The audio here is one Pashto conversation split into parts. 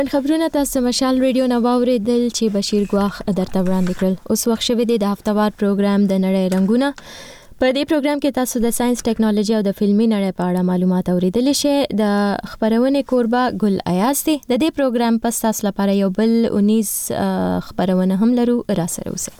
خبرونه تاسو مشال ریډیو نو اوریدل چې بشیر ګواخ درته وړاندې کړل. اوس وخت شوه د هفتوار پروګرام د نړۍ رنگونه. په دې پروګرام کې تاسو د ساينس ټیکنالوژي او د فلمي نړۍ په اړه معلومات اوریدل شئ. د خبرونه کوربه ګل ایاز دی. د دې پروګرام په تاسو لپاره یو بل 19 خبرونه هم لرو. را سره اوسئ.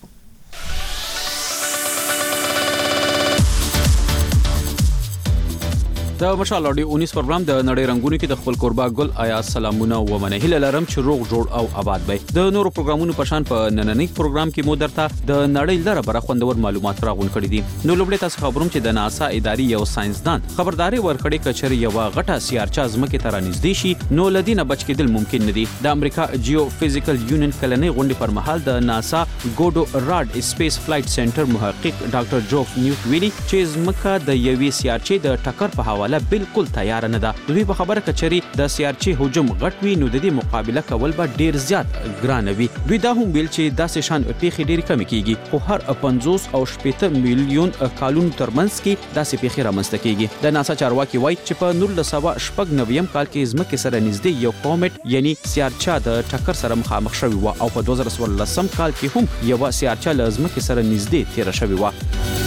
د مشال اډیو 19 پروګرام د نړۍ رنگونو کې د خپل قربا ګل آیا سلامونه و منه هله لرم چې روغ جوړ او آباد وي. د نورو پروګرامونو په شان په نننۍ پروګرام کې مو درته د نړۍ لره بره خوندور معلومات راغون کړي دي. نو لومړی تاسو خبروم چې د ناسا اداري یو ساينسدان خبرداري ورکړي کچري یو غټه سیارچا ځمکې ته رانږدې شي نو لدینه بچ کېدل ممکن نه دي. د امریکا جیو فزیکل یونین کلنۍ غونډې پر مهال د ناسا ګوډو راډ سپیس فلایټ سنټر محقق ډاکټر جوف نیوټ ویلي چې ځمکه د یوې سیارچې د ټکر په حواله بالکل تیار نه ده. دوی په خبره کچري د سیارچې هجوم غټ وي نو د دې مقابله کول به ډیر زیات ګران وي. دوی دا هم ویل چې داسې شان پیښې ډیر کم کیږي خو هر 50 او 80 میلیون کالونو ترمنځ کې داسې پیښې رامنځته کیږي. د ناسا چارواکي وایي چې په 1990 کال کې ځمکې سره نږدې یو کومټ یعنی سیارچا د ټکر سره مخامخ شوی و او په 2014 کال کې هم یو سیارچا له ځمکې سره نږدې تیر شوی و.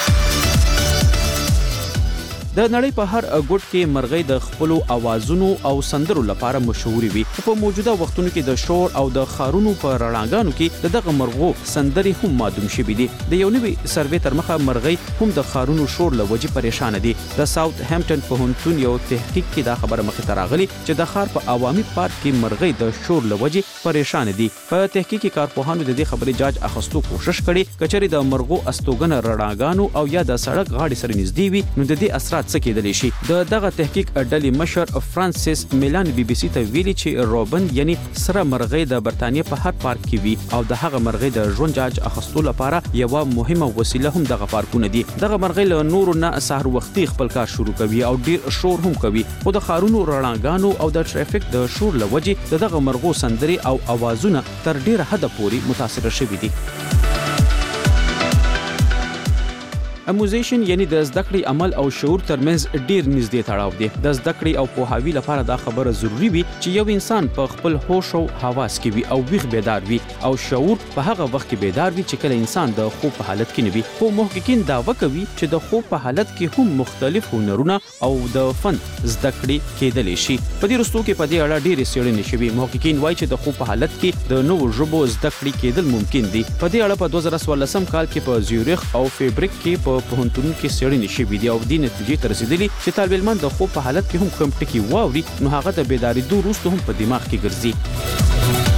د نړۍ په هر ګوټ کې مرغۍ د خپل اوازونو او سندرو لپاره مشهور وي. په موجوده وختونو کې د شور او د خارونو په رڼاګانو کې دغه مرغو سندري هم معدوم شوي دي. د یو نوي سروې تر مخه مرغۍ هم د خارونو شور لوجې پریشان دي. د ساوث هامپټن پوهنتون یو تحقیق کې دا خبره مخې ته راغلي چې د خار په عوامي پارک کې مرغۍ د شور لوجې پریشان دي. په تحقیق کې کارپوهانو د دې خبرې جاج اخستو کوشش کړي کچري د مرغو استوګنه رڼاګانو او یا د سړک غاړې سره نږدې وي نو د دې اثرات څه کېدلی شي. د دغه تحقیق ډلې مشر فرانسیس میلان بي بي سي ته ویلي چې روبن یعنی سره مرغۍ د برتانیې په هر پارک کې وي او د هغه مرغۍ د ژوند جاج اخستو لپاره یو مهمه وسیله هم دغه پارکونه دي. دغه مرغۍ له نورو نه سحر وختي خپل کار شروع کوي او ډیر شور هم کوي خو د خارونو رڼاګانو او د ټرافیک د شور لوجې دغه مرغو سندري او اوازونه تر ډیره حد پورې متاثر شوي دي. اموزیشن یعنی د زده کړې عمل او شعور ترمنځ ډیر نږدې تړاو دی. د زده کړې او پوهاوي لپاره دا خبره ضروری وي چې یو انسان په خپل هوش او حواس کې وي او ویښ بیدار وي او شعور په هغه وخت کې بیدار وي چې کله انسان د خوب په حالت کې نه وي. خو محققین دعوه کوي چې د خوب په حالت کې هم مختلف هنرونه او د فن زده کړې کېدلی شي. په دې رستو کې په دې اړه ډېرې څېړنې شوي. محققین وایي چې د خوب په حالت کې د نوو ژبو زده کړې کېدل ممکن دي. په دې اړه په 2014 کال کې په زیورخ او فیبریک کې په پوهنتون کې څېړنې شوې دي او د نتیجې ته رسیدلي چې طالب علمان د خوب په حالت کې هم کوم ټکي واوري نو هغه د بیدارېدو وروسته هم په دماغ کې ګرځي.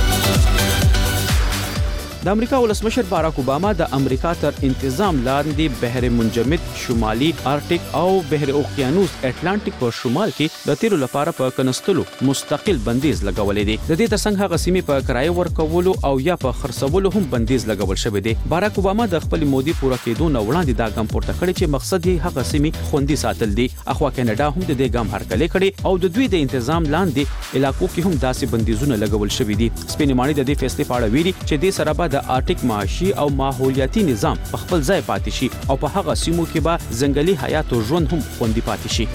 د امریکا ولسمشر باراک اوباما د امریکا تر انتظام لاندې بحر منجمد شمالي آرټیک او بحر اوقیانوس اټلانټیک په شمال کې د تیرو لپاره په کنستلو مستقل بندیز لګولې دي. د دې ترڅنګ هغه سیمې په کرایه ورکولو او یا په خرڅولو هم بندیز لګول شوی دی. باراک اوباما د خپل مودي پوره کېدو نه وړاندې دا ګام پورته کړی چې مقصد یې هغه سیمې خوندي ساتل دي. اخوا کاناډا هم د دې ګام هرکلی کړي او د دوی د انتظام لاندې علاقو کې هم داسې بندیزونه لګول شوی دي. سپینماني د دې فیصلې په اړه ویلي چې د سره د آرټیک معاشي او ماحولیاتي نظام په خپل ځای پاتې شي او په هغه سیمو کې به ځنګلي حیات او ژوند هم خوندي پاتې شي.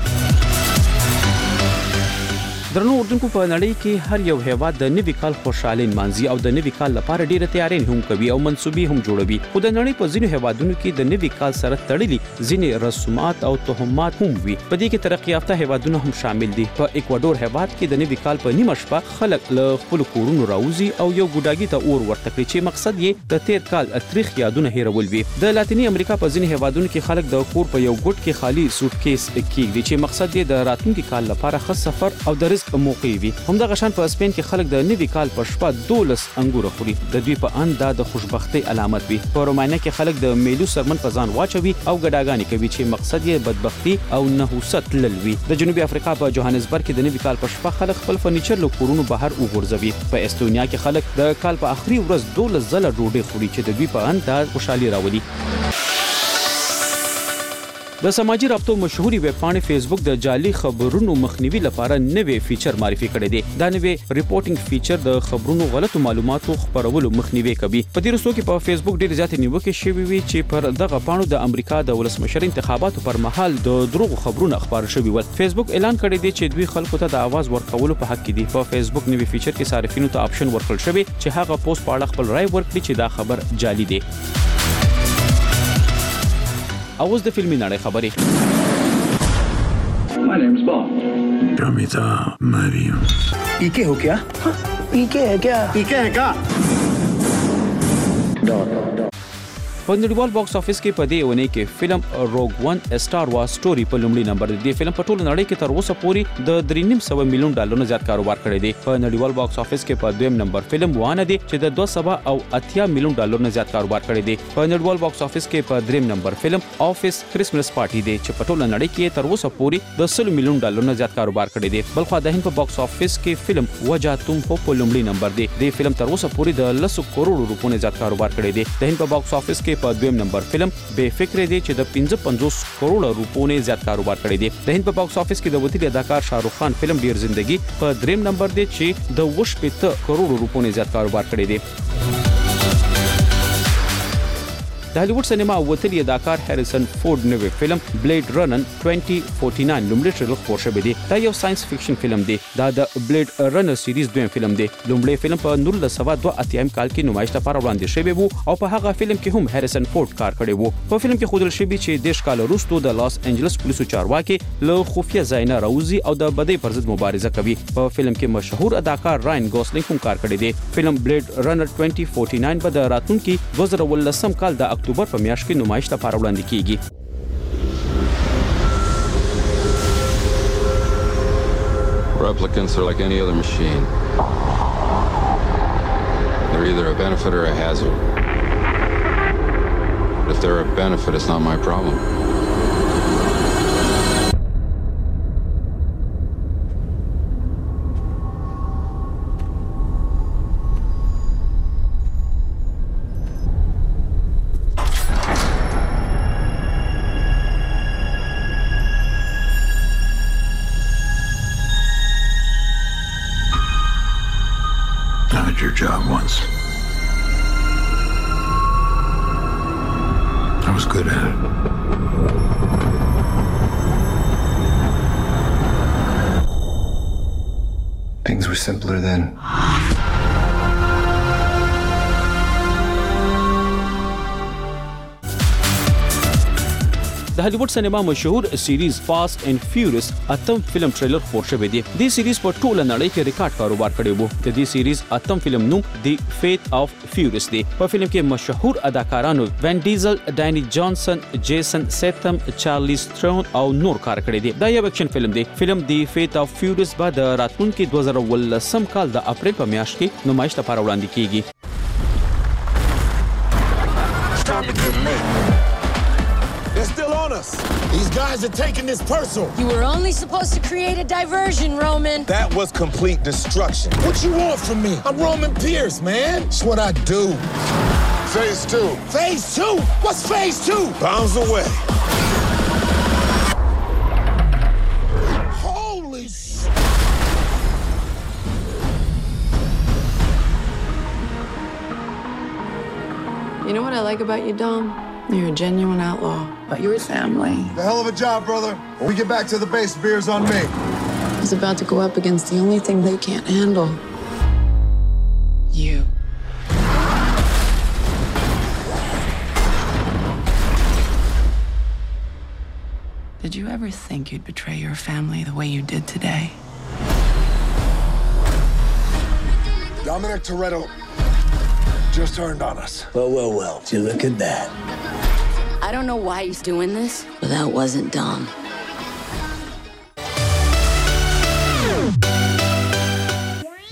درنو اردوونکو په نړۍ کې هر یو هیواد د نوي کال خوشحالي نمانځي او د نوي کال لپاره ډیره تیاری هم کوي او منسوبې هم جوړوي. خو د نړۍ په ځینو هیوادونو کې د نوي کال سره تړلي ځینې رسومات او تهمات هم وي. په دې کې ترقی یافته هیوادونه هم شامل دي. په اکوادور هیواد کې د نوي کال په نیمه شپه خلک له خپل کورونو راوځي او یو ګوډاګي ته اور ورته کوي چې مقصد یې د تیر کال تاریخ یادونه هیرول وي. د لاتینی امریکا په ځینو هیوادونو کې خلک د کور په یو ګوټ کې خالی سوټکیس کېږي چې مقصد یې د راتلونکي کال لپاره ښه سفر او د رزق موقع وي. همدغه شان په سپین کې خلک د نوي کال په شپه 12 انګور خوري. د دوی په اند د خوشبختی علامت وي. په رومانیا کې خلک د میلو سرمن په ځان واچوي او ګډاګانې کوي چې مقصد یې بدبختی او نحوست للوي. د جنوبي افریقا په جوهانسبرګ کې د نوي کال په شپه خلک خپل فرنیچر له کورونو بهر وغورځوي. په استونیا کې خلک د کال په اخري ورځ 12 ځله ډوډۍ خوري چې د دوی په اند د خوشحالي راولي. د سماجی رابطو مشهوري ویب پاڼې فیسبوک د جعلي خبرونو مخنیوي لپاره نوې فیچر معرفي کړی دی. دا نوې ریپورټینګ فیچر د خبرونو غلطو معلوماتو خپرولو مخنیوي کوي. په دې وروستو کې په فیسبوک ډېر زیات نیوکې شوې وي چې پر دغه پاڼو د امریکا د ولسمشر انتخاباتو پر مهال د دروغ خبرونه خبر شوي ول. فیسبوک اعلان کړی دی چې دوی خلکو ته د आवाज ورکولو په حق کې دي. په فیسبوک نوې فیچر کې صارفینو ته آپشن ورکړل شوی چې هغه پوسټ په اړه خپل رائے ورکړي چې دا خبر جعلي دی. اوس د فلمي نړۍ خبرې. My name's Bond. Pramita Mariam. पीके हो क्या? पीके है क्या? په نړیوال باکس افیس کې په دې ونه کې فلم روګ ون سٹار وار سټوري په لومړي نمبر دی. فلم په ټول نړۍ کې تر اوسه پورې د 3.5 ملیون ډالرونو زیات کاروبار کړی دی. په نړیوال باکس افیس کې په دویم نمبر فلم وانه دی چې د 280 ملیون ډالرونو زیات کاروبار کړی دی. په نړیوال باکس افیس کې په دریم نمبر فلم افیس کرسمس پارټي دی چې په ټول نړۍ کې تر اوسه پورې د 100 ملیون ډالرونو زیات کاروبار کړی دی. بلخو د هند په باکس افیس کې فلم وجا تم هو په لومړي نمبر دی. د فلم تر اوسه پورې د 100 کروڑ روپیو زیات کاروبار کړی دی. د هند په باکس افیس کې په دویم نمبر فلم بے فکر دی چې د 55 کروڑ روپیو زیات کاروبار کړی دی. د هند په باکس افیس کې د وتیری اداکار شاهرخ خان فلم ډیر زندگی په دریم نمبر دی چې د 80 کروڑ روپیو زیات کاروبار کړی دی. د هالیوډ سینما وتلی اداکار هریسن فورد نوې فلم بلیډ رنر 2049 لومړی ټریلر خپور شوی دی. دا یو ساينس فکشن فلم دی. دا د بلیډ رنر سیریز دویم فلم دی. لومړی فلم په 1982 کال کې نمایش لپاره وړاندې شوی وو او په هغه فلم کې هم هریسن فورد کار کړی وو. په فلم کې ښودل شوی چې دیش کال وروسته د لاس انجلس پولیسو چارواکي له خفیه ځای نه راوځي او د بدۍ پر ضد مبارزه کوي. په فلم کې مشهور اداکار راین ګوسلینګ هم کار کړی دی. فلم بلیډ رنر 2049 په راتلونکي 2019 کال د اکتوبر په میاشت کې نمایش لپاره وړاندې کیږي. Replicants are like any other machine. They're either a benefit or a hazard. If they're a benefit, it's not my problem. Your job once. I was good at it. Things were simpler then. د هالیوډ سینما مشهور سیریز فاست اینڈ فیوریس اتم فلم ټریلر خپور شوی دی. د سیریز په ټوله نړۍ کې ریکارډ کاروبار کړی وو. د دې سیریز اتم فلم نوم دی فیت اف فیوریس دی. په فلم کې مشهور اداکارانو وین ډیزل، ډانی جانسن، جیسن سیتم، چارلی سترون او نور کار کړی دی. دا یو اکشن فلم دی. فلم دی فیت اف فیوریس به د راتلونکي 2019 کال د اپریل په میاشت کې نمایش لپاره وړاندې کیږي. They're still on us. These guys are taking this personal. You were only supposed to create a diversion, Roman. That was complete destruction. What you want from me? I'm Roman Pierce, man. It's what I do. Phase 2. Phase 2? What's phase 2? Bombs away. Holy shit. You know what I like about you, Dom? You're a genuine outlaw. But you're family. The hell of a job, brother. When we get back to the base, beer's on me. He's about to go up against the only thing they can't handle. You. Did you ever think you'd betray your family the way you did today? Dominic Toretto just turned on us. Well. Did you look at that? I don't know why he's doing this, but that wasn't dumb.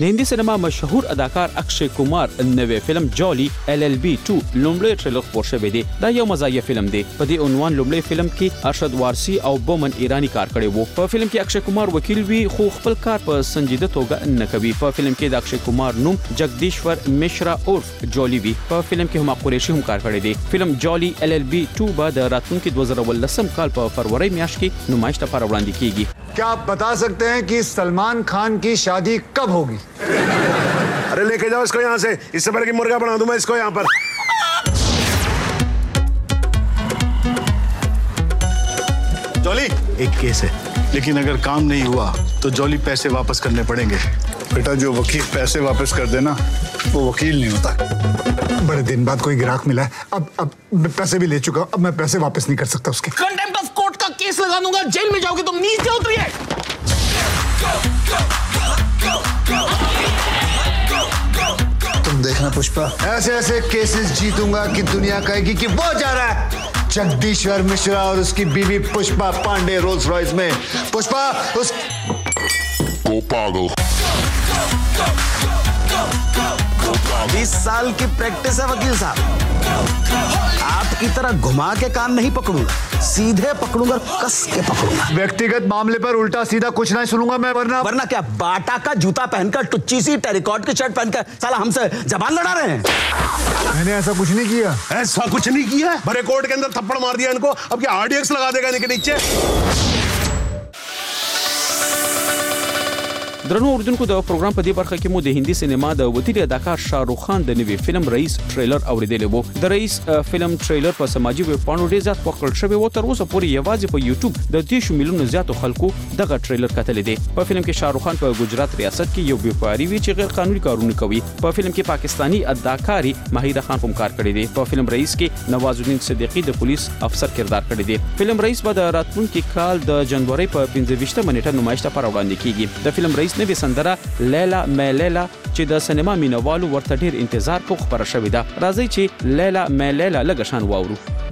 د هندي سینما مشهور اداکار اکشي کومار نوې فلم جالي LLB 2 لومړی ټریلر خپور شوی دی. دا یو مزاحیه فلم دی. په دې عنوان لومړی فلم کې ارشد وارسی او بومن ایرانی کار کړی وو. په فلم کې اکشي کومار وکیل وی خو خپل کار په سنجیده توګه نه کوي. په فلم کې د اکشي کومار نوم جگدیشور مشرا عرف جالي وی. په فلم کې هم قریشي هم کار کړی دی. فلم جالي LLB 2 بعد راتلونکي 2019 کال په فروری میاشت کې نمائش لپاره وړاندې کیږي. क्या आप बता सकते हैं कि सलमान खान की शादी कब होगी? अरे लेके जाओ इसको यहाँ से, इससे पहले कि मुर्गा बना दूं मैं इसको यहाँ पर। जॉली, एक केस है, लेकिन अगर काम नहीं हुआ तो जॉली पैसे वापस करने पड़ेंगे। बेटा, जो वकील पैसे वापस कर देना वो वकील नहीं होता। बड़े दिन बाद कोई ग्राहक मिला है, अब मैं पैसे भी ले चुका हूं, अब मैं पैसे वापस नहीं कर सकता उसके। कंटेम्प्ट ऑफ कोर्ट का केस लगा दूंगा, जेल में जाओगे तुम, नीचे उतरिए। तुम देखना पुष्पा, ऐसे ऐसे केसेस जीतूंगा कि दुनिया कहेगी कि वो जा रहा है जगदीश्वर मिश्रा और उसकी बीवी पुष्पा पांडे रोल्स रॉयस में। पुष्पा उस वो पागल 20 साल की प्रैक्टिस है वकील साहब। आपकी तरह घुमा के काम नहीं पकड़ूंगा, सीधे पकड़ूंगा, कस के पकड़ूंगा। व्यक्तिगत मामले पर उल्टा सीधा कुछ नहीं सुनूंगा मैं, वरना क्या बाटा का जूता पहनकर टुच्ची सी टेरिकॉट की शर्ट पहनकर साला हमसे जबान लड़ा रहे हैं? मैंने ऐसा कुछ नहीं किया। ऐसा कुछ नहीं किया? भरे कोर्ट के अंदर थप्पड़ मार दिया इनको, अब क्या RDX लगा देगा इनके नीचे? درنو اوردونکو د پروګرام په دې برخه کې مو د هندي سینما د وتیری اداکار شاهرخ خان د نوي فلم رئیس ټریلر اوریدلی وو. د رئیس فلم ټریلر په سماجی ویب پاڼو ډیر زیات وکړل شوی و. تر اوسه پورې یوازې په یوټیوب د 10 میلیونو زیاتو خلکو دغه ټریلر کتلی دی. په فلم کې شاهرخ خان په ګجرات ریاست کې یو بیپاری وی چې غیر قانوني کارونه کوي. په فلم کې پاکستانی اداکاری ماهیده خان هم کار کړی دی. په فلم رئیس کې نواز الدین صدیقی د پولیس افسر کردار کړی دی. فلم رئیس به د راتلونکي کال د جنوري په 15 نیټه نمائش لپاره وړاندې کیږي. د فلم رئیس نوې سندره لیلا مې لیلا چې د سینما مینوالو ورته ډیر انتظار کو خبره شوې ده. راځي چې لیلا مې لیلا لږ شان واورو.